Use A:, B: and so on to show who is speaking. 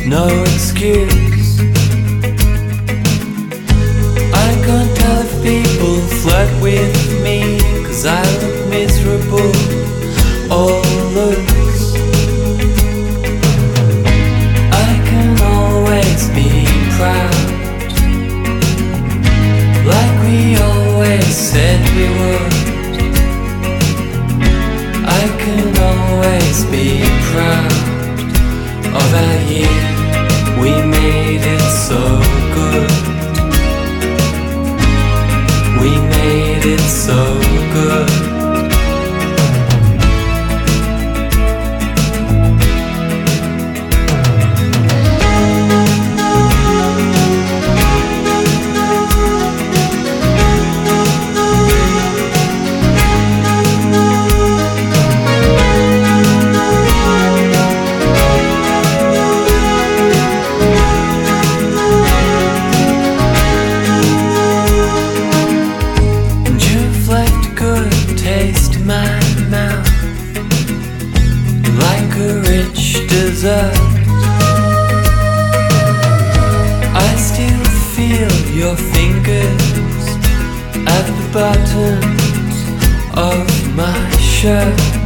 A: no excuse. I can't tell if people flirt with me, 'cause I look miserable or loose. I can always be proud, like we always said we would. I can always be proud of our year. We made it so good. We made it so good. I still feel your fingers at the buttons of my shirt.